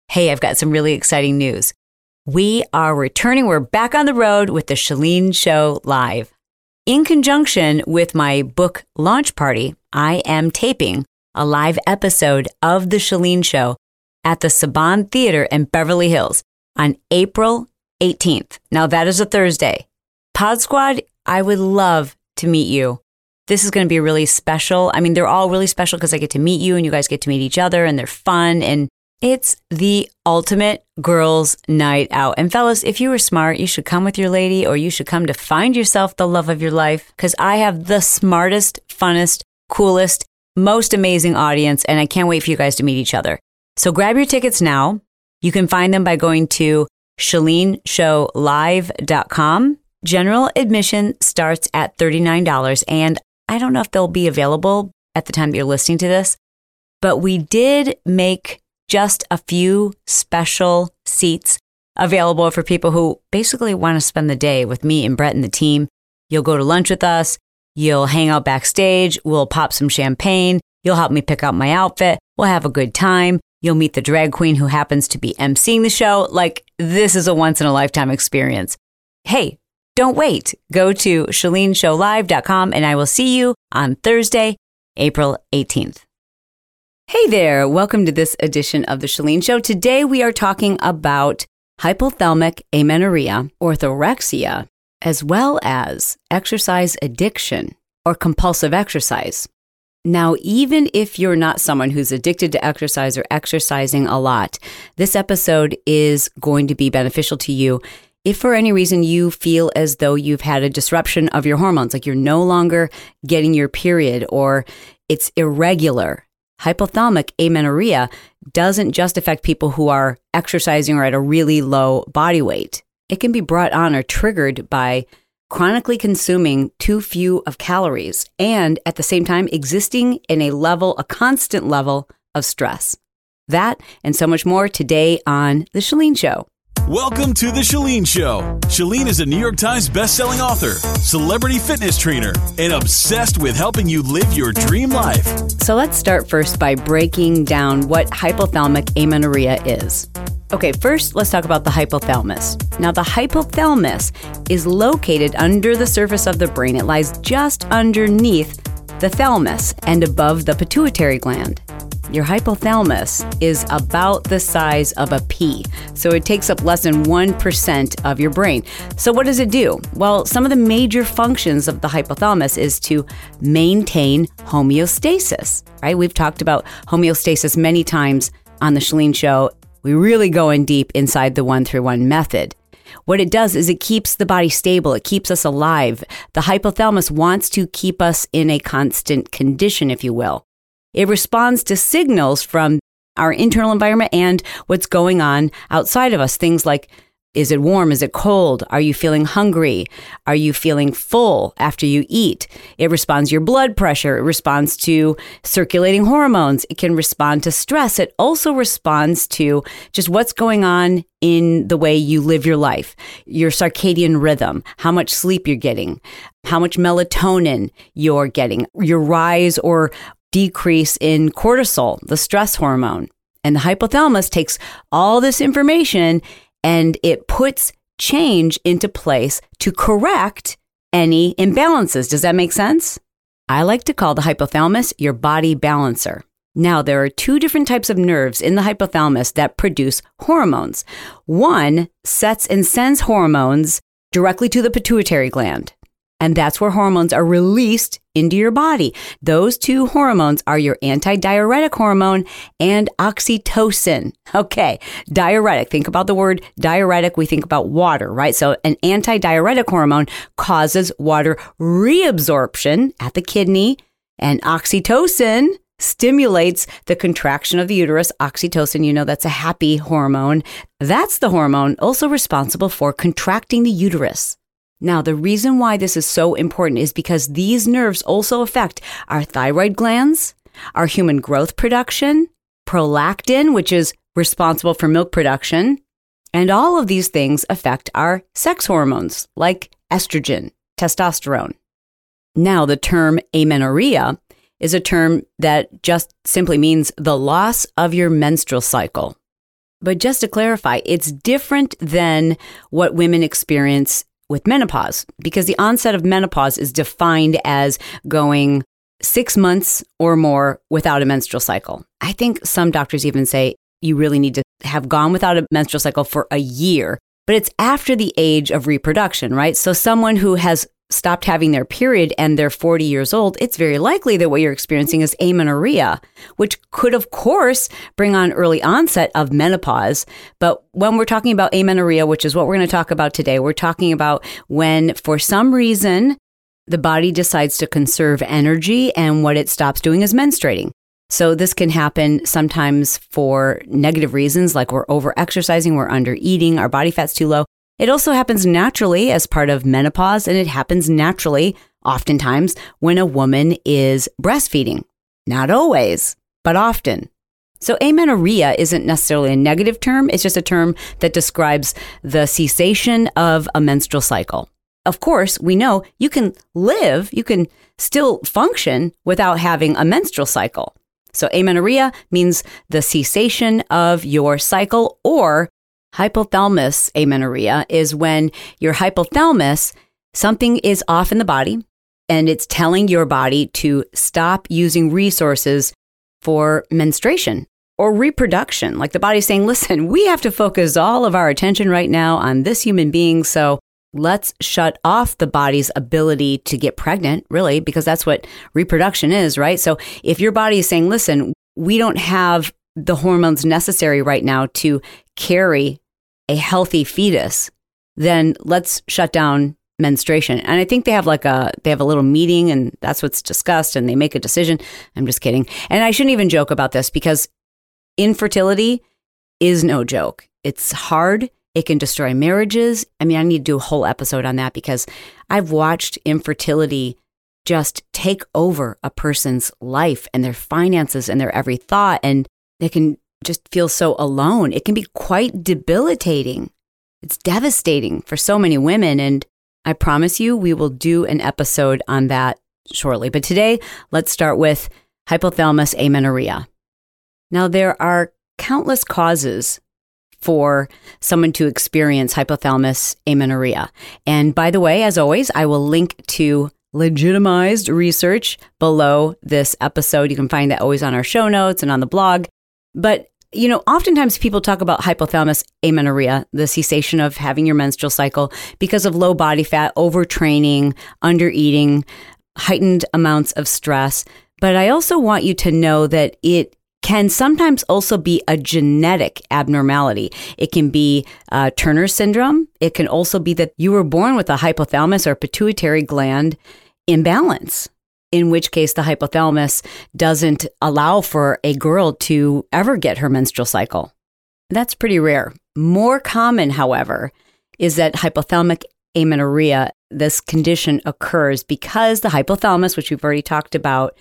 Hey, I've got some really exciting news. We are returning. We're back on the road with the Chalene Show Live. In conjunction with my book launch party, I am taping a live episode of The Chalene Show at the Saban Theater in Beverly Hills on April 18th. Now, that is a Thursday. Pod Squad, I would love to meet you. This is going to be really special. I mean, they're all really special because I get to meet you and you guys get to meet each other and they're fun and it's the ultimate girls' night out. And fellas, if you were smart, you should come with your lady or you should come to find yourself the love of your life because I have the smartest, funnest, coolest, most amazing audience and I can't wait for you guys to meet each other. So grab your tickets now. You can find them by going to ChaleneShowLive.com. General admission starts at $39 and I don't know if they'll be available at the time that you're listening to this, but we did make just a few special seats available for people who basically want to spend the day with me and Brett and the team. You'll go to lunch with us. You'll hang out backstage. We'll pop some champagne. You'll help me pick out my outfit. We'll have a good time. You'll meet the drag queen who happens to be emceeing the show. Like, this is a once-in-a-lifetime experience. Hey, don't wait. Go to ChaleneShowLive.com and I will see you on Thursday, April 18th. Hey there, welcome to this edition of The Chalene Show. Today we are talking about hypothalamic amenorrhea, orthorexia, as well as exercise addiction or compulsive exercise. Now, even if you're not someone who's addicted to exercise or exercising a lot, this episode is going to be beneficial to you if for any reason you feel as though you've had a disruption of your hormones, like you're no longer getting your period or it's irregular. Hypothalamic amenorrhea doesn't just affect people who are exercising or at a really low body weight. It can be brought on or triggered by chronically consuming too few of calories and at the same time existing in a constant level of stress. That and so much more today on The Chalene Show. Welcome to The Chalene Show. Chalene is a New York Times bestselling author, celebrity fitness trainer, and obsessed with helping you live your dream life. So let's start first by breaking down what hypothalamic amenorrhea is. Okay, first let's talk about the hypothalamus. Now the hypothalamus is located under the surface of the brain. It lies just underneath the thalamus and above the pituitary gland. Your hypothalamus is about the size of a pea, so it takes up less than 1% of your brain. So what does it do? Well, some of the major functions of the hypothalamus is to maintain homeostasis, right? We've talked about homeostasis many times on the Chalene Show. We really go in deep inside the 1-through-1 method. What it does is it keeps the body stable. It keeps us alive. The hypothalamus wants to keep us in a constant condition, if you will. It responds to signals from our internal environment and what's going on outside of us. Things like, is it warm? Is it cold? Are you feeling hungry? Are you feeling full after you eat? It responds to your blood pressure. It responds to circulating hormones. It can respond to stress. It also responds to just what's going on in the way you live your life, your circadian rhythm, how much sleep you're getting, how much melatonin you're getting, your rise or decrease in cortisol, the stress hormone. And the hypothalamus takes all this information and it puts change into place to correct any imbalances. Does that make sense? I like to call the hypothalamus your body balancer. Now, there are two different types of nerves in the hypothalamus that produce hormones. One sets and sends hormones directly to the pituitary gland. And that's where hormones are released into your body. Those two hormones are your antidiuretic hormone and oxytocin. Okay, diuretic. Think about the word diuretic. We think about water, right? So an antidiuretic hormone causes water reabsorption at the kidney, and oxytocin stimulates the contraction of the uterus. Oxytocin, you know, that's a happy hormone. That's the hormone also responsible for contracting the uterus. Now, the reason why this is so important is because these nerves also affect our thyroid glands, our human growth production, prolactin, which is responsible for milk production, and all of these things affect our sex hormones like estrogen, testosterone. Now, the term amenorrhea is a term that just simply means the loss of your menstrual cycle. But just to clarify, it's different than what women experience with menopause, because the onset of menopause is defined as going 6 months or more without a menstrual cycle. I think some doctors even say you really need to have gone without a menstrual cycle for a year, but it's after the age of reproduction, right? So someone who has stopped having their period and they're 40 years old, it's very likely that what you're experiencing is amenorrhea, which could, of course, bring on early onset of menopause. But when we're talking about amenorrhea, which is what we're going to talk about today, we're talking about when, for some reason, the body decides to conserve energy and what it stops doing is menstruating. So this can happen sometimes for negative reasons, like we're over-exercising, we're under-eating, our body fat's too low. It also happens naturally as part of menopause, and it happens naturally, oftentimes, when a woman is breastfeeding. Not always, but often. So amenorrhea isn't necessarily a negative term. It's just a term that describes the cessation of a menstrual cycle. Of course, we know you can still function without having a menstrual cycle. So amenorrhea means the cessation of your cycle, or hypothalamus amenorrhea is when your hypothalamus, something is off in the body and it's telling your body to stop using resources for menstruation or reproduction. Like the body's saying, listen, we have to focus all of our attention right now on this human being. So let's shut off the body's ability to get pregnant, really, because that's what reproduction is, right? So if your body is saying, listen, we don't have the hormones necessary right now to carry a healthy fetus, then let's shut down menstruation. And I think they have a little meeting and that's what's discussed and they make a decision. I'm just kidding. And I shouldn't even joke about this because infertility is no joke. It's hard. It can destroy marriages. I mean, I need to do a whole episode on that because I've watched infertility just take over a person's life and their finances and their every thought, and they can just feel so alone. It can be quite debilitating. It's devastating for so many women, and I promise you we will do an episode on that shortly. But today, let's start with hypothalamus amenorrhea. Now, there are countless causes for someone to experience hypothalamus amenorrhea. And by the way, as always, I will link to legitimized research below this episode. You can find that always on our show notes and on the blog. But, oftentimes people talk about hypothalamus amenorrhea, the cessation of having your menstrual cycle, because of low body fat, overtraining, undereating, heightened amounts of stress. But I also want you to know that it can sometimes also be a genetic abnormality. It can be Turner syndrome. It can also be that you were born with a hypothalamus or pituitary gland imbalance, in which case the hypothalamus doesn't allow for a girl to ever get her menstrual cycle. That's pretty rare. More common, however, is that hypothalamic amenorrhea, this condition occurs because the hypothalamus, which we've already talked about,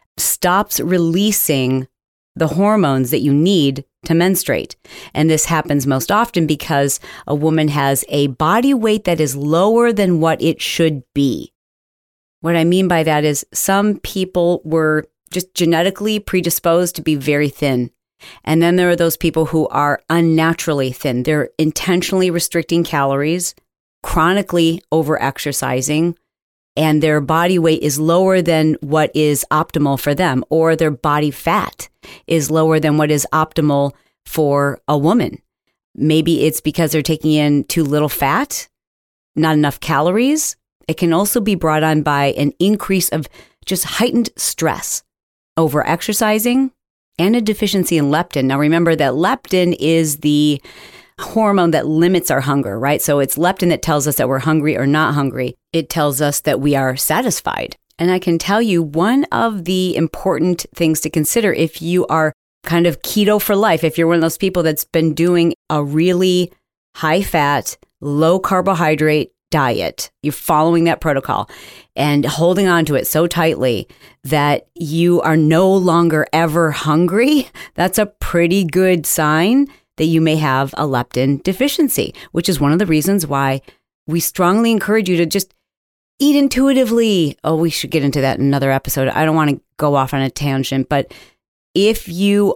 stops releasing the hormones that you need to menstruate. And this happens most often because a woman has a body weight that is lower than what it should be. What I mean by that is some people were just genetically predisposed to be very thin. And then there are those people who are unnaturally thin. They're intentionally restricting calories, chronically over-exercising, and their body weight is lower than what is optimal for them, or their body fat is lower than what is optimal for a woman. Maybe it's because they're taking in too little fat, not enough calories. It can also be brought on by an increase of just heightened stress, over-exercising, and a deficiency in leptin. Now remember that leptin is the hormone that limits our hunger, right? So it's leptin that tells us that we're hungry or not hungry. It tells us that we are satisfied. And I can tell you one of the important things to consider if you are kind of keto for life, if you're one of those people that's been doing a really high fat, low carbohydrate diet, you're following that protocol and holding on to it so tightly that you are no longer ever hungry, that's a pretty good sign that you may have a leptin deficiency, which is one of the reasons why we strongly encourage you to just eat intuitively. Oh, we should get into that in another episode. I don't want to go off on a tangent, but if you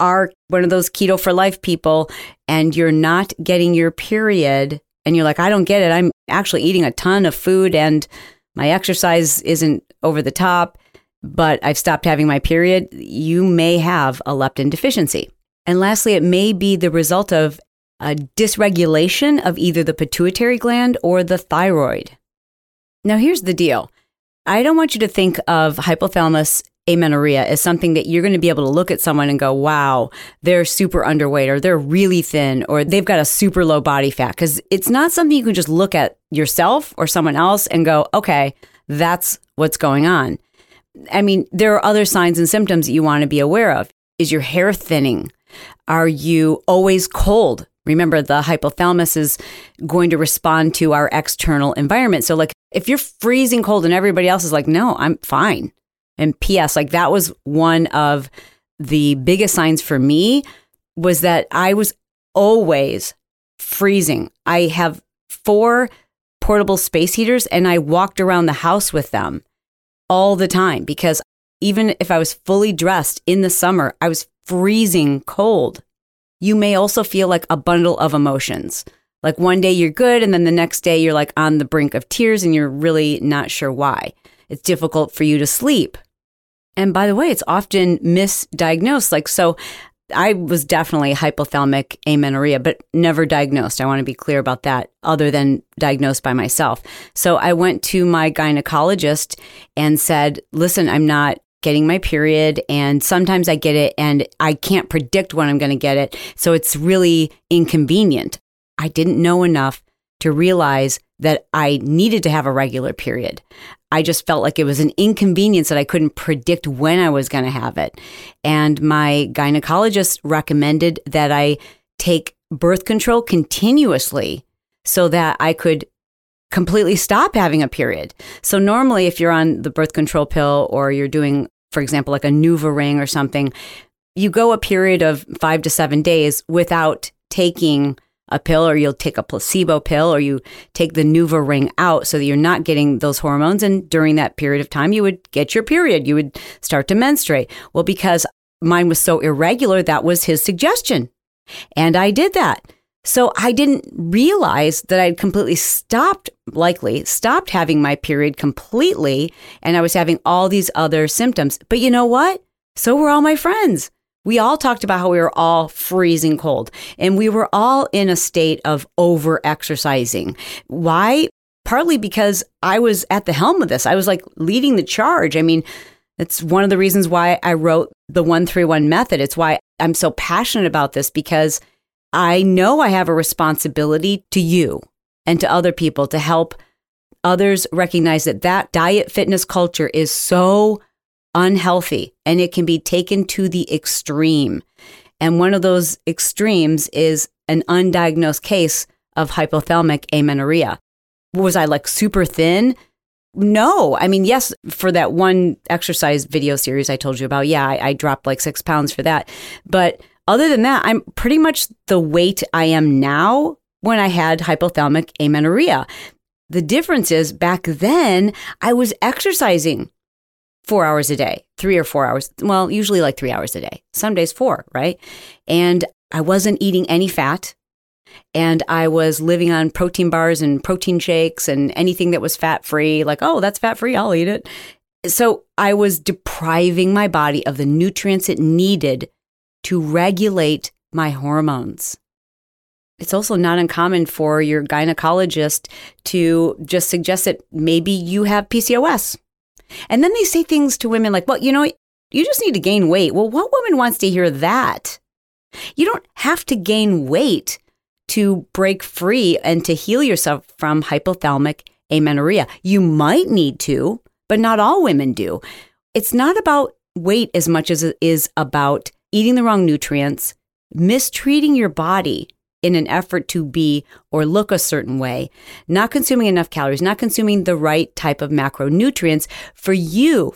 are one of those keto for life people and you're not getting your period and you're like, I don't get it. I'm actually eating a ton of food and my exercise isn't over the top, but I've stopped having my period. You may have a leptin deficiency. And lastly, it may be the result of a dysregulation of either the pituitary gland or the thyroid. Now, here's the deal. I don't want you to think of hypothalamus amenorrhea as something that you're going to be able to look at someone and go, wow, they're super underweight or they're really thin or they've got a super low body fat. Because it's not something you can just look at yourself or someone else and go, okay, that's what's going on. I mean, there are other signs and symptoms that you want to be aware of. Is your hair thinning? Are you always cold? Remember, the hypothalamus is going to respond to our external environment. So like if you're freezing cold and everybody else is like, no, I'm fine. And P.S., like that was one of the biggest signs for me was that I was always freezing. I have 4 portable space heaters and I walked around the house with them all the time because even if I was fully dressed in the summer, I was freezing cold. You may also feel like a bundle of emotions. Like one day you're good and then the next day you're like on the brink of tears and you're really not sure why. It's difficult for you to sleep. And by the way, it's often misdiagnosed. Like, so I was definitely hypothalamic amenorrhea, but never diagnosed. I want to be clear about that other than diagnosed by myself. So I went to my gynecologist and said, listen, I'm not getting my period and sometimes I get it and I can't predict when I'm going to get it. So it's really inconvenient. I didn't know enough to realize that I needed to have a regular period. I just felt like it was an inconvenience that I couldn't predict when I was going to have it. And my gynecologist recommended that I take birth control continuously so that I could completely stop having a period. So normally if you're on the birth control pill or you're doing, for example, like a NuvaRing or something, you go a period of 5 to 7 days without taking a pill, or you'll take a placebo pill, or you take the NuvaRing out so that you're not getting those hormones. And during that period of time, you would get your period. You would start to menstruate. Well, because mine was so irregular, that was his suggestion. And I did that. So I didn't realize that I'd completely stopped having my period completely. And I was having all these other symptoms. But you know what? So were all my friends. We all talked about how we were all freezing cold and we were all in a state of over-exercising. Why? Partly because I was at the helm of this. I was like leading the charge. I mean, it's one of the reasons why I wrote the 131 method. It's why I'm so passionate about this because I know I have a responsibility to you and to other people to help others recognize that diet fitness culture is so unhealthy and it can be taken to the extreme. And one of those extremes is an undiagnosed case of hypothalamic amenorrhea. Was I like super thin? No. I mean, yes, for that one exercise video series I told you about, yeah, I dropped like 6 pounds for that. But other than that, I'm pretty much the weight I am now when I had hypothalamic amenorrhea. The difference is back then I was exercising 4 hours a day, 3 or 4 hours. Well, usually like 3 hours a day, some days 4, right? And I wasn't eating any fat. And I was living on protein bars and protein shakes and anything that was fat-free, like, oh, that's fat-free, I'll eat it. So I was depriving my body of the nutrients it needed to regulate my hormones. It's also not uncommon for your gynecologist to just suggest that maybe you have PCOS. And then they say things to women like, well, you know, you just need to gain weight. Well, what woman wants to hear that? You don't have to gain weight to break free and to heal yourself from hypothalamic amenorrhea. You might need to, but not all women do. It's not about weight as much as it is about eating the wrong nutrients, mistreating your body in an effort to be or look a certain way, not consuming enough calories, not consuming the right type of macronutrients for you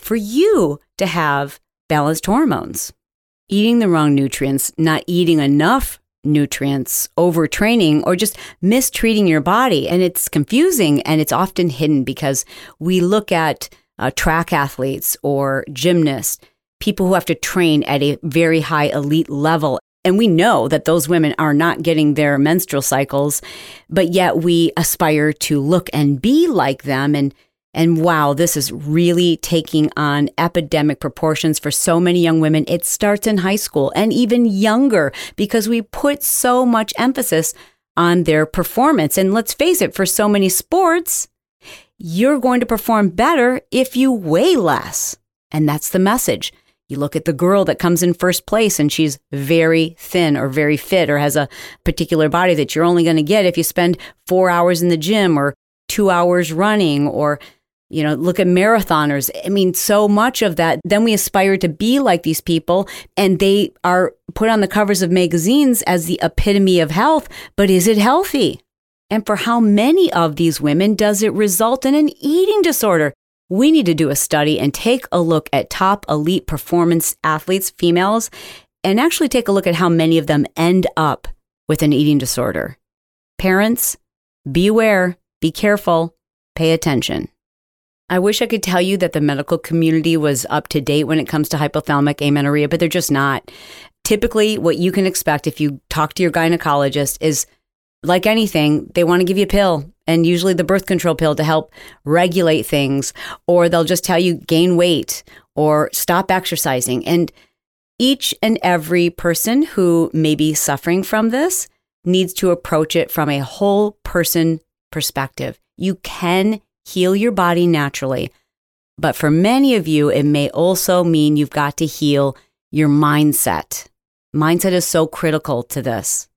to have balanced hormones. Eating the wrong nutrients, not eating enough nutrients, overtraining, or just mistreating your body. And it's confusing and it's often hidden because we look at track athletes or gymnasts people who have to train at a very high elite level. And we know that those women are not getting their menstrual cycles, but yet we aspire to look and be like them. And wow, this is really taking on epidemic proportions for so many young women. It starts in high school and even younger because we put so much emphasis on their performance. And let's face it, for so many sports, you're going to perform better if you weigh less. And that's the message. You look at the girl that comes in first place and she's very thin or very fit or has a particular body that you're only going to get if you spend 4 hours in the gym or 2 hours running, or, you know, look at marathoners. I mean, so much of that. Then we aspire to be like these people, and they are put on the covers of magazines as the epitome of health. But is it healthy? And for how many of these women does it result in an eating disorder? We need to do a study and take a look at top elite performance athletes, females, and actually take a look at how many of them end up with an eating disorder. Parents, be aware, be careful, pay attention. I wish I could tell you that the medical community was up to date when it comes to hypothalamic amenorrhea, but they're just not. Typically, what you can expect if you talk to your gynecologist is, like anything, they want to give you a pill, and usually the birth control pill to help regulate things, or they'll just tell you gain weight or stop exercising. And each and every person who may be suffering from this needs to approach it from a whole person perspective. You can heal your body naturally, but for many of you, it may also mean you've got to heal your mindset. Mindset is so critical to this.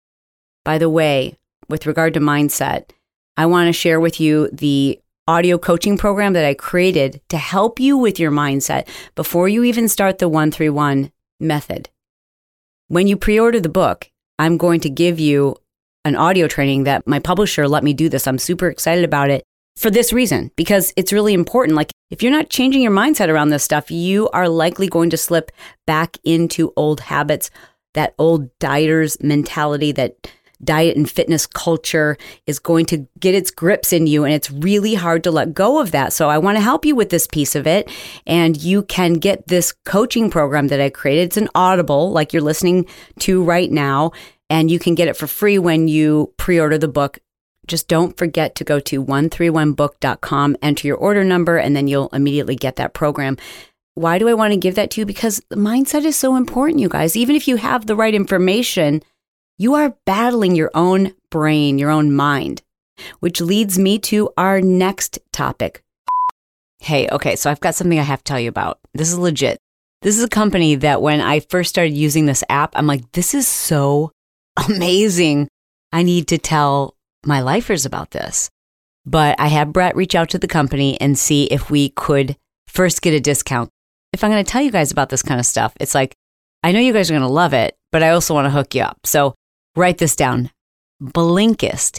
By the way, with regard to mindset, I want to share with you the audio coaching program that I created to help you with your mindset before you even start the 131 method. When you pre-order the book, I'm going to give you an audio training that my publisher let me do this. I'm super excited about it for this reason, because it's really important. Like, if you're not changing your mindset around this stuff, you are likely going to slip back into old habits, that old dieters mentality, that diet and fitness culture is going to get its grips in you, and it's really hard to let go of that. So I want to help you with this piece of it, and you can get this coaching program that I created. It's an Audible, like you're listening to right now, and you can get it for free when you pre-order the book. Just don't forget to go to 131book.com, enter your order number, and then you'll immediately get that program. Why do I want to give that to you? Because the mindset is so important, you guys. Even if you have the right information, you are battling your own brain, your own mind, which leads me to our next topic. Hey, okay, so I've got something I have to tell you about. This is legit. This is a company that when I first started using this app, I'm like, this is so amazing. I need to tell my lifers about this. But I had Brett reach out to the company and see if we could first get a discount. If I'm going to tell you guys about this kind of stuff, it's like, I know you guys are going to love it, but I also want to hook you up. So write this down. Blinkist,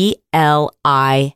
Blinkist,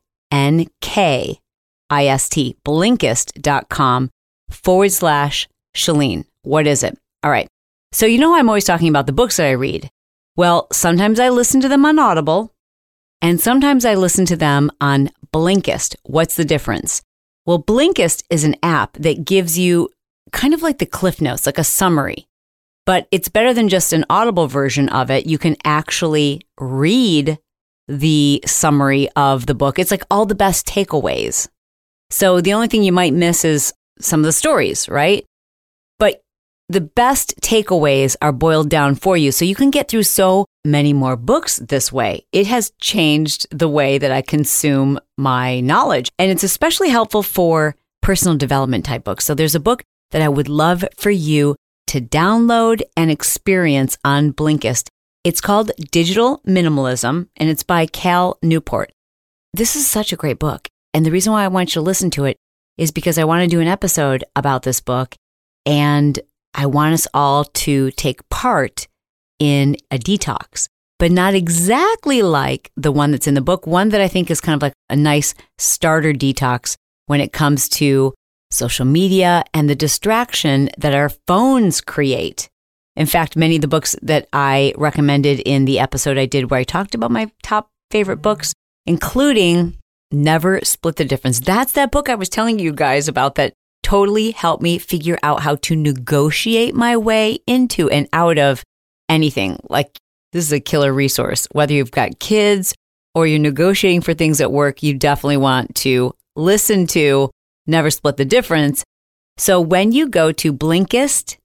Blinkist.com/Chalene. What is it? All right. So you know I'm always talking about the books that I read. Well, sometimes I listen to them on Audible, and sometimes I listen to them on Blinkist. What's the difference? Well, Blinkist is an app that gives you kind of like the Cliff Notes, like a summary. But it's better than just an Audible version of it. You can actually read the summary of the book. It's like all the best takeaways. So the only thing you might miss is some of the stories, right? But the best takeaways are boiled down for you. So you can get through so many more books this way. It has changed the way that I consume my knowledge. And it's especially helpful for personal development type books. So there's a book that I would love for you to download and experience on Blinkist. It's called Digital Minimalism, and it's by Cal Newport. This is such a great book. And the reason why I want you to listen to it is because I want to do an episode about this book, and I want us all to take part in a detox, but not exactly like the one that's in the book. One that I think is kind of like a nice starter detox when it comes to social media and the distraction that our phones create. In fact, many of the books that I recommended in the episode I did where I talked about my top favorite books, including Never Split the Difference. That's that book I was telling you guys about that totally helped me figure out how to negotiate my way into and out of anything. Like, this is a killer resource. Whether you've got kids or you're negotiating for things at work, you definitely want to listen to Never Split the Difference. So when you go to Blinkist,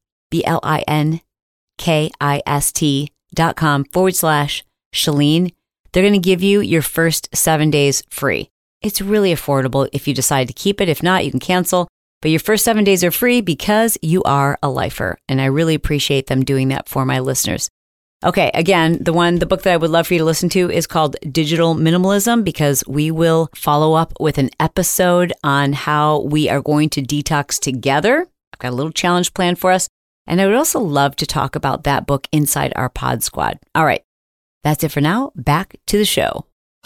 BLINKIST.com/Chalene, they're going to give you your first 7 days free. It's really affordable if you decide to keep it. If not, you can cancel. But your first 7 days are free because you are a lifer. And I really appreciate them doing that for my listeners. Okay, again, the book that I would love for you to listen to is called Digital Minimalism, because we will follow up with an episode on how we are going to detox together. I've got a little challenge planned for us. And I would also love to talk about that book inside our pod squad. All right, that's it for now. Back to the show.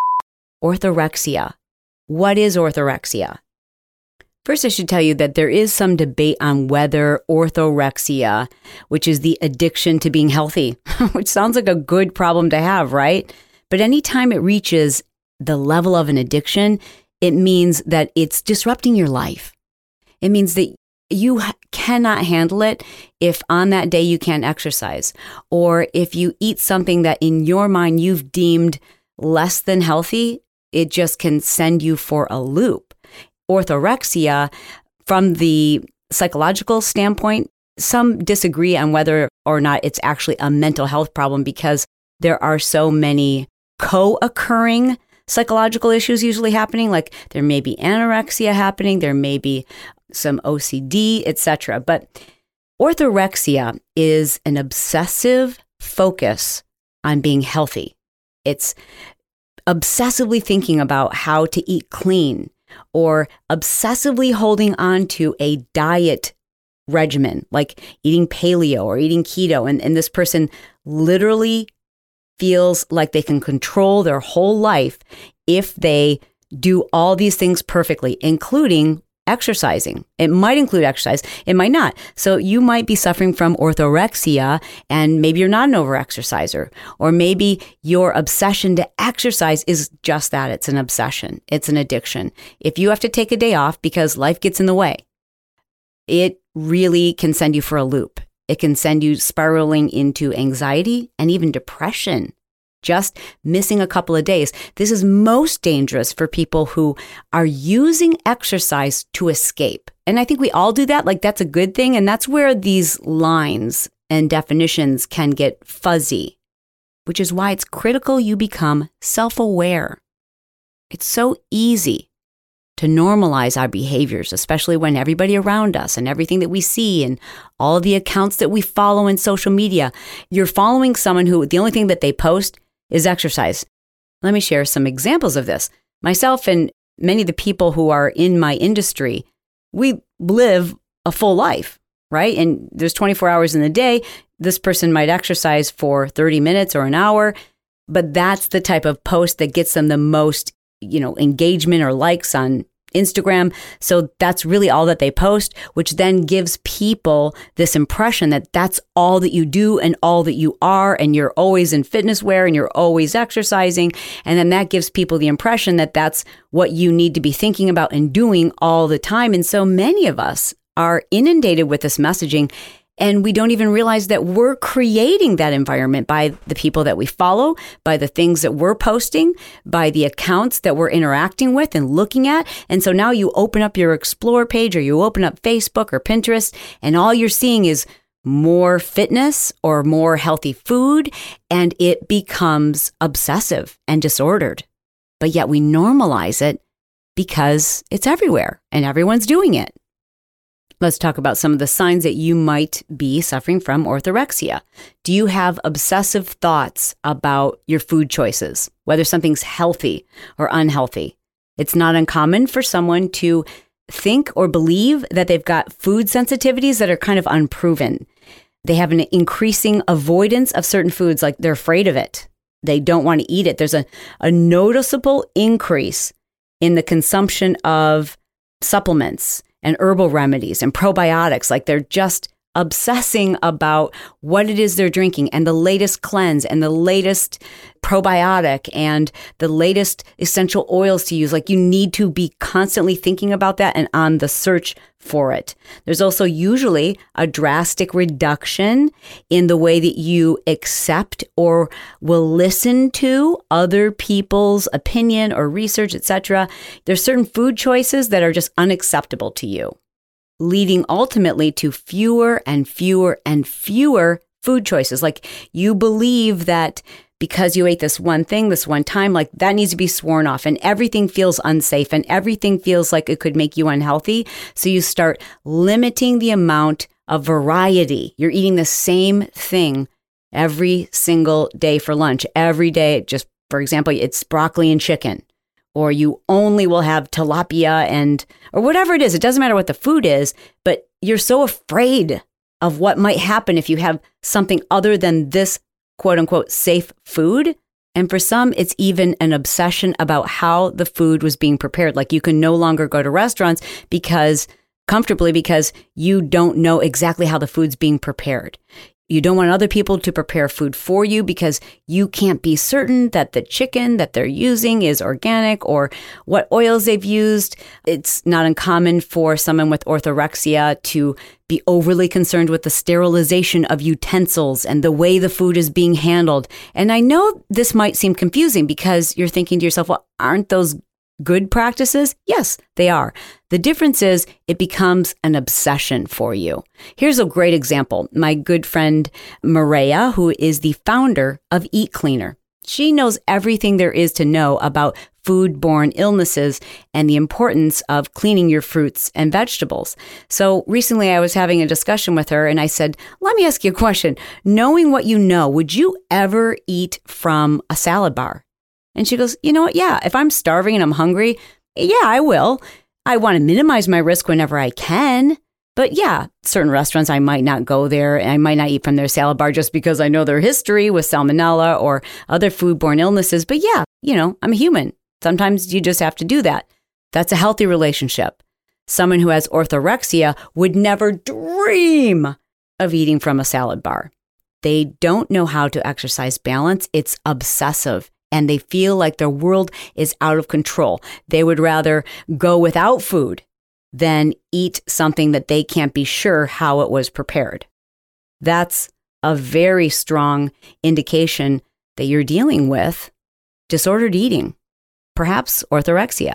Orthorexia. What is orthorexia? First, I should tell you that there is some debate on whether orthorexia, which is the addiction to being healthy, which sounds like a good problem to have, right? But anytime it reaches the level of an addiction, it means that it's disrupting your life. It means that you cannot handle it if on that day you can't exercise, or if you eat something that in your mind you've deemed less than healthy, it just can send you for a loop. Orthorexia, from the psychological standpoint, some disagree on whether or not it's actually a mental health problem, because there are so many co-occurring psychological issues usually happening. Like, there may be anorexia happening, there may be some OCD, etc. But orthorexia is an obsessive focus on being healthy. It's obsessively thinking about how to eat clean, or obsessively holding on to a diet regimen, like eating paleo or eating keto. And this person literally feels like they can control their whole life if they do all these things perfectly, including exercising. It might include exercise. It might not. So you might be suffering from orthorexia, and maybe you're not an overexerciser, or maybe your obsession to exercise is just that. It's an obsession. It's an addiction. If you have to take a day off because life gets in the way, it really can send you for a loop. It can send you spiraling into anxiety and even depression. Just missing a couple of days. This is most dangerous for people who are using exercise to escape. And I think we all do that. Like, that's a good thing. And that's where these lines and definitions can get fuzzy, which is why it's critical you become self-aware. It's so easy to normalize our behaviors, especially when everybody around us and everything that we see and all the accounts that we follow in social media, you're following someone who the only thing that they post is exercise. Let me share some examples of this. Myself and many of the people who are in my industry, we live a full life, right? And there's 24 hours in the day. This person might exercise for 30 minutes or an hour, but that's the type of post that gets them the most, engagement or likes on Instagram. So that's really all that they post, which then gives people this impression that that's all that you do and all that you are, and you're always in fitness wear and you're always exercising. And then that gives people the impression that that's what you need to be thinking about and doing all the time. And so many of us are inundated with this messaging, and we don't even realize that we're creating that environment by the people that we follow, by the things that we're posting, by the accounts that we're interacting with and looking at. And so now you open up your Explore page, or you open up Facebook or Pinterest, and all you're seeing is more fitness or more healthy food, and it becomes obsessive and disordered. But yet we normalize it because it's everywhere and everyone's doing it. Let's talk about some of the signs that you might be suffering from orthorexia. Do you have obsessive thoughts about your food choices, whether something's healthy or unhealthy? It's not uncommon for someone to think or believe that they've got food sensitivities that are kind of unproven. They have an increasing avoidance of certain foods, like they're afraid of it. They don't want to eat it. There's a noticeable increase in the consumption of supplements and herbal remedies and probiotics. Like, they're just obsessing about what it is they're drinking and the latest cleanse and the latest probiotic and the latest essential oils to use. Like, you need to be constantly thinking about that and on the search for it. There's also usually a drastic reduction in the way that you accept or will listen to other people's opinion or research, etc. There's certain food choices that are just unacceptable to you, leading ultimately to fewer and fewer and fewer food choices. Like, you believe that because you ate this one thing this one time, like that needs to be sworn off, and everything feels unsafe and everything feels like it could make you unhealthy. So you start limiting the amount of variety. You're eating the same thing every single day for lunch. Every day, just for example, it's broccoli and chicken, or you only will have tilapia or whatever it is. It doesn't matter what the food is, but you're so afraid of what might happen if you have something other than this quote unquote safe food. And for some, it's even an obsession about how the food was being prepared. Like, you can no longer go to restaurants comfortably because you don't know exactly how the food's being prepared. You don't want other people to prepare food for you because you can't be certain that the chicken that they're using is organic or what oils they've used. It's not uncommon for someone with orthorexia to be overly concerned with the sterilization of utensils and the way the food is being handled. And I know this might seem confusing because you're thinking to yourself, well, aren't those good practices? Yes, they are. The difference is it becomes an obsession for you. Here's a great example. My good friend Maria, who is the founder of Eat Cleaner, she knows everything there is to know about foodborne illnesses and the importance of cleaning your fruits and vegetables. So recently I was having a discussion with her and I said, let me ask you a question. Knowing what you know, would you ever eat from a salad bar? And she goes, you know what? Yeah, if I'm starving and I'm hungry, yeah, I will. I want to minimize my risk whenever I can. But yeah, certain restaurants, I might not go there and I might not eat from their salad bar just because I know their history with salmonella or other foodborne illnesses. But yeah, I'm a human. Sometimes you just have to do that. That's a healthy relationship. Someone who has orthorexia would never dream of eating from a salad bar. They don't know how to exercise balance. It's obsessive. And they feel like their world is out of control. They would rather go without food than eat something that they can't be sure how it was prepared. That's a very strong indication that you're dealing with disordered eating, perhaps orthorexia.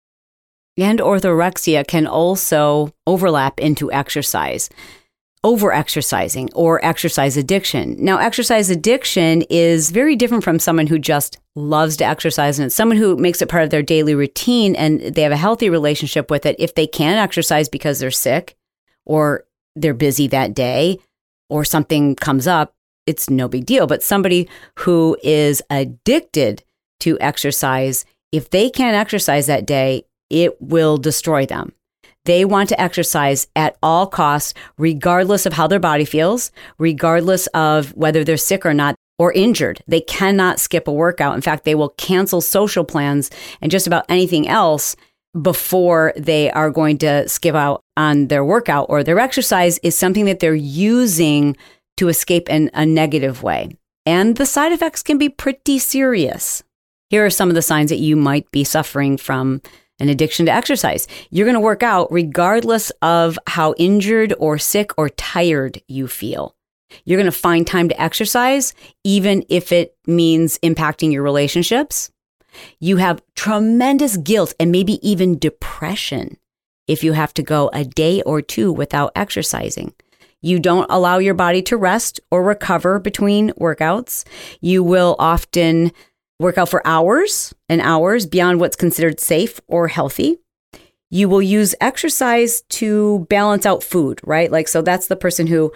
And orthorexia can also overlap into exercise. Over-exercising or exercise addiction. Now, exercise addiction is very different from someone who just loves to exercise, and it's someone who makes it part of their daily routine and they have a healthy relationship with it. If they can't exercise because they're sick or they're busy that day or something comes up, it's no big deal. But somebody who is addicted to exercise, if they can't exercise that day, it will destroy them. They want to exercise at all costs, regardless of how their body feels, regardless of whether they're sick or not or injured. They cannot skip a workout. In fact, they will cancel social plans and just about anything else before they are going to skip out on their workout, or their exercise is something that they're using to escape in a negative way. And the side effects can be pretty serious. Here are some of the signs that you might be suffering from an addiction to exercise. You're going to work out regardless of how injured or sick or tired you feel. You're going to find time to exercise, even if it means impacting your relationships. You have tremendous guilt and maybe even depression if you have to go a day or two without exercising. You don't allow your body to rest or recover between workouts. You will often work out for hours and hours beyond what's considered safe or healthy. You will use exercise to balance out food, right? So that's the person who,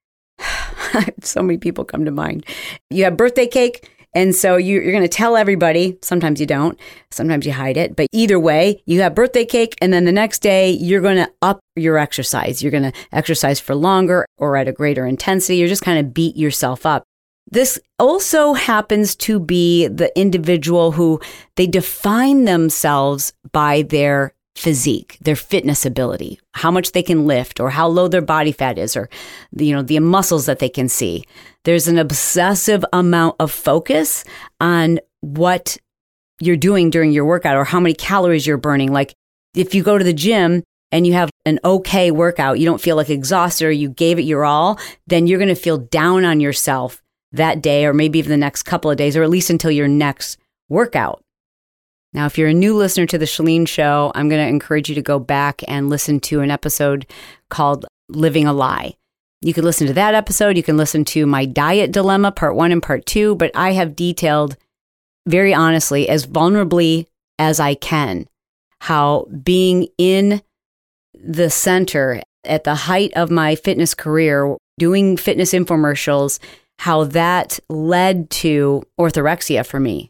so many people come to mind. You have birthday cake, and so you're going to tell everybody. Sometimes you don't. Sometimes you hide it. But either way, you have birthday cake, and then the next day, you're going to up your exercise. You're going to exercise for longer or at a greater intensity. You're just kind of beat yourself up. This also happens to be the individual who they define themselves by their physique, their fitness ability, how much they can lift or how low their body fat is, or the muscles that they can see. There's an obsessive amount of focus on what you're doing during your workout or how many calories you're burning. Like if you go to the gym and you have an okay workout, you don't feel like exhausted or you gave it your all, then you're going to feel down on yourself that day or maybe even the next couple of days, or at least until your next workout. Now, if you're a new listener to The Chalene Show, I'm going to encourage you to go back and listen to an episode called Living a Lie. You can listen to that episode. You can listen to my diet dilemma, part 1 and part 2, but I have detailed very honestly, as vulnerably as I can, how being in the center at the height of my fitness career, doing fitness infomercials, how that led to orthorexia for me.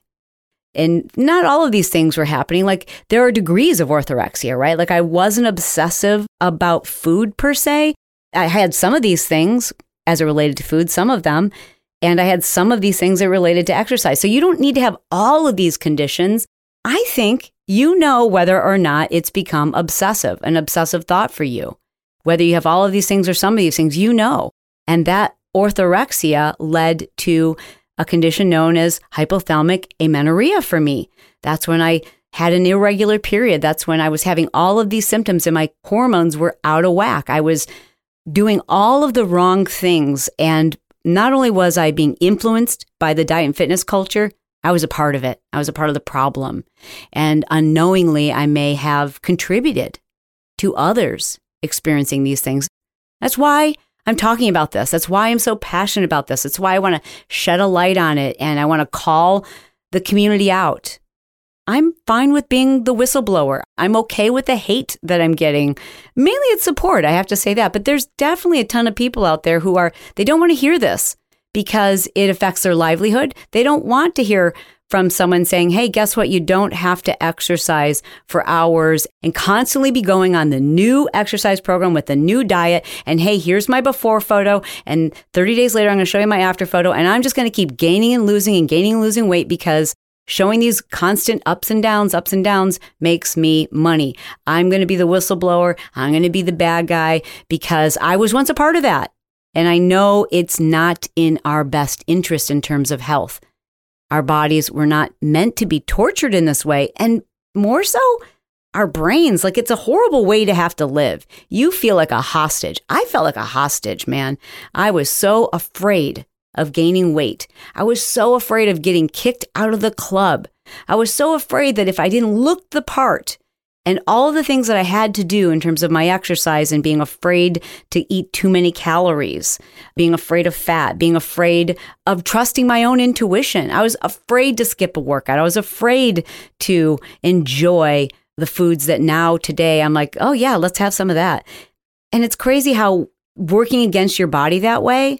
And not all of these things were happening. Like there are degrees of orthorexia, right? Like I wasn't obsessive about food per se. I had some of these things as it related to food, some of them, and I had some of these things that related to exercise. So you don't need to have all of these conditions. I think you know whether or not it's become an obsessive thought for you. Whether you have all of these things or some of these things, you know. And that orthorexia led to a condition known as hypothalamic amenorrhea for me. That's when I had an irregular period. That's when I was having all of these symptoms and my hormones were out of whack. I was doing all of the wrong things. And not only was I being influenced by the diet and fitness culture, I was a part of it. I was a part of the problem. And unknowingly, I may have contributed to others experiencing these things. That's why I'm talking about this. That's why I'm so passionate about this. It's why I want to shed a light on it and I want to call the community out. I'm fine with being the whistleblower. I'm okay with the hate that I'm getting. Mainly it's support, I have to say that. But there's definitely a ton of people out there who they don't want to hear this because it affects their livelihood. They don't want to hear from someone saying, hey, guess what? You don't have to exercise for hours and constantly be going on the new exercise program with the new diet. And hey, here's my before photo. And 30 days later, I'm going to show you my after photo. And I'm just going to keep gaining and losing weight because showing these constant ups and downs makes me money. I'm going to be the whistleblower. I'm going to be the bad guy because I was once a part of that. And I know it's not in our best interest in terms of health. Our bodies were not meant to be tortured in this way. And more so, our brains, like it's a horrible way to have to live. You feel like a hostage. I felt like a hostage, man. I was so afraid of gaining weight. I was so afraid of getting kicked out of the club. I was so afraid that if I didn't look the part and all of the things that I had to do in terms of my exercise and being afraid to eat too many calories, being afraid of fat, being afraid of trusting my own intuition. I was afraid to skip a workout. I was afraid to enjoy the foods that now today I'm like, oh yeah, let's have some of that. And it's crazy how working against your body that way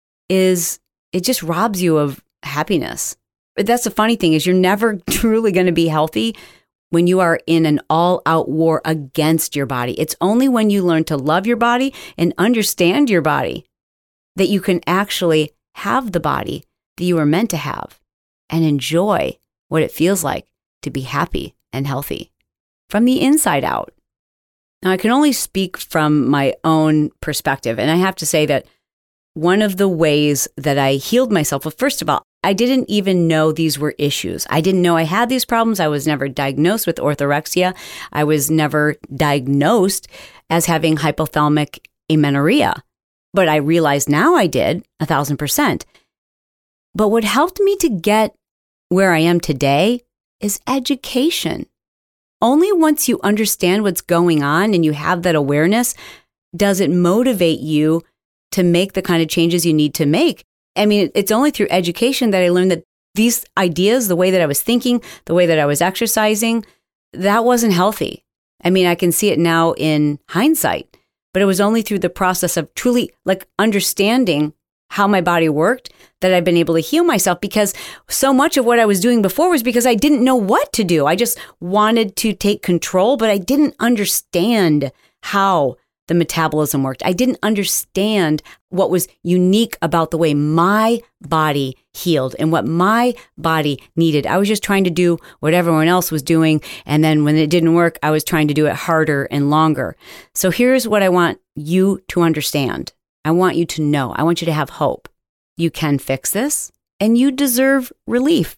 it just robs you of happiness. But that's the funny thing is you're never truly going to be healthy when you are in an all-out war against your body. It's only when you learn to love your body and understand your body that you can actually have the body that you were meant to have and enjoy what it feels like to be happy and healthy from the inside out. Now, I can only speak from my own perspective, and I have to say that one of the ways that I healed myself, well, first of all, I didn't even know these were issues. I didn't know I had these problems. I was never diagnosed with orthorexia. I was never diagnosed as having hypothalamic amenorrhea. But I realize now I did, 1,000%. But what helped me to get where I am today is education. Only once you understand what's going on and you have that awareness does it motivate you to make the kind of changes you need to make. I mean, it's only through education that I learned that these ideas, the way that I was thinking, the way that I was exercising, that wasn't healthy. I mean, I can see it now in hindsight, but it was only through the process of truly understanding how my body worked that I've been able to heal myself, because so much of what I was doing before was because I didn't know what to do. I just wanted to take control, but I didn't understand how the metabolism worked. I didn't understand what was unique about the way my body healed and what my body needed. I was just trying to do what everyone else was doing. And then when it didn't work, I was trying to do it harder and longer. So here's what I want you to understand. I want you to know. I want you to have hope. You can fix this and you deserve relief.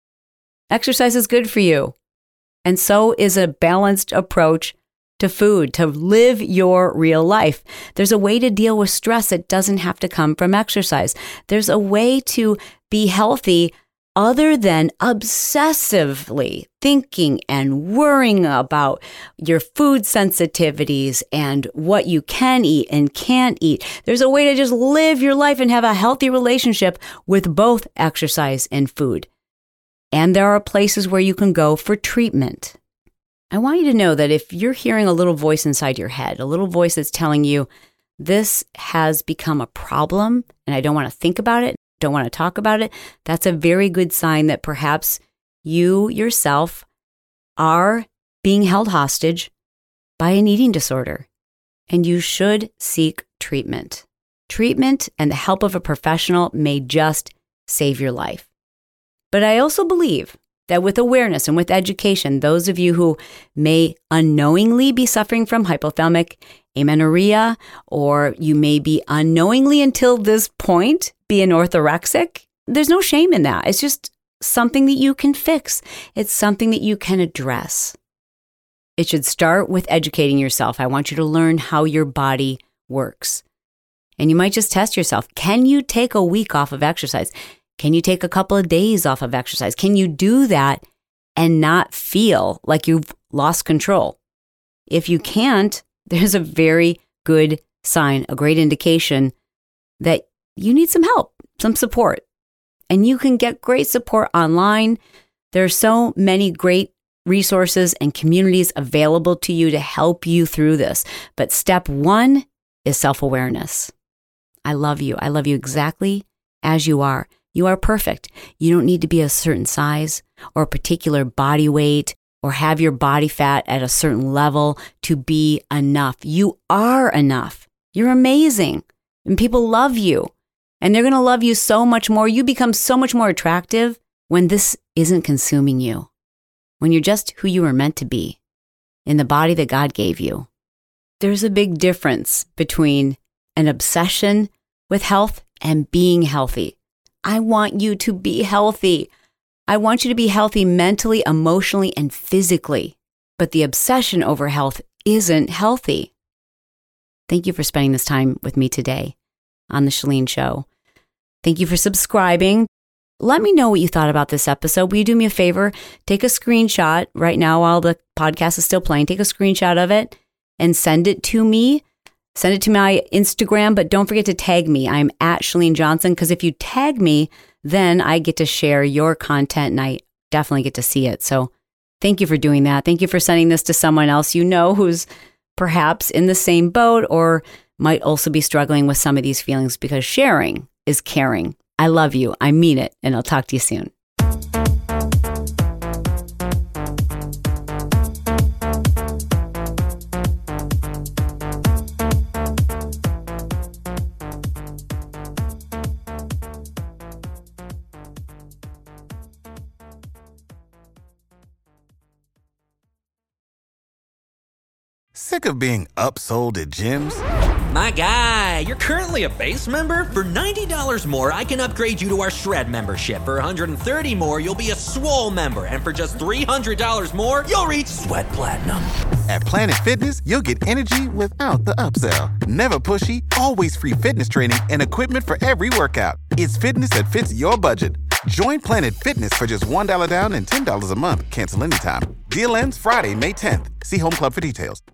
Exercise is good for you. And so is a balanced approach to food, to live your real life. There's a way to deal with stress that doesn't have to come from exercise. There's a way to be healthy other than obsessively thinking and worrying about your food sensitivities and what you can eat and can't eat. There's a way to just live your life and have a healthy relationship with both exercise and food. And there are places where you can go for treatment. I want you to know that if you're hearing a little voice inside your head, a little voice that's telling you this has become a problem and I don't want to think about it, don't want to talk about it, that's a very good sign that perhaps you yourself are being held hostage by an eating disorder and you should seek treatment. Treatment and the help of a professional may just save your life. But I also believe that with awareness and with education, those of you who may unknowingly be suffering from hypothalamic amenorrhea, or you may be unknowingly until this point be an orthorexic, there's no shame in that. It's just something that you can fix. It's something that you can address. It should start with educating yourself. I want you to learn how your body works. And you might just test yourself. Can you take a week off of exercise? Can you take a couple of days off of exercise? Can you do that and not feel like you've lost control? If you can't, there's a very good sign, a great indication that you need some help, some support. And you can get great support online. There are so many great resources and communities available to you to help you through this. But step one is self-awareness. I love you. I love you exactly as you are. You are perfect. You don't need to be a certain size or a particular body weight or have your body fat at a certain level to be enough. You are enough. You're amazing. And people love you. And they're going to love you so much more. You become so much more attractive when this isn't consuming you. When you're just who you were meant to be in the body that God gave you. There's a big difference between an obsession with health and being healthy. I want you to be healthy. I want you to be healthy mentally, emotionally, and physically. But the obsession over health isn't healthy. Thank you for spending this time with me today on The Chalene Show. Thank you for subscribing. Let me know what you thought about this episode. Will you do me a favor? Take a screenshot right now while the podcast is still playing. Take a screenshot of it and send it to me. Send it to my Instagram, but don't forget to tag me. I'm at Chalene Johnson, because if you tag me, then I get to share your content and I definitely get to see it. So thank you for doing that. Thank you for sending this to someone else you know who's perhaps in the same boat or might also be struggling with some of these feelings, because sharing is caring. I love you. I mean it. And I'll talk to you soon. Sick of being upsold at gyms? My guy, you're currently a base member? For $90 more, I can upgrade you to our Shred membership. For $130 more, you'll be a Swole member. And for just $300 more, you'll reach Sweat Platinum. At Planet Fitness, you'll get energy without the upsell. Never pushy, always free fitness training and equipment for every workout. It's fitness that fits your budget. Join Planet Fitness for just $1 down and $10 a month. Cancel anytime. Deal ends Friday, May 10th. See Home Club for details.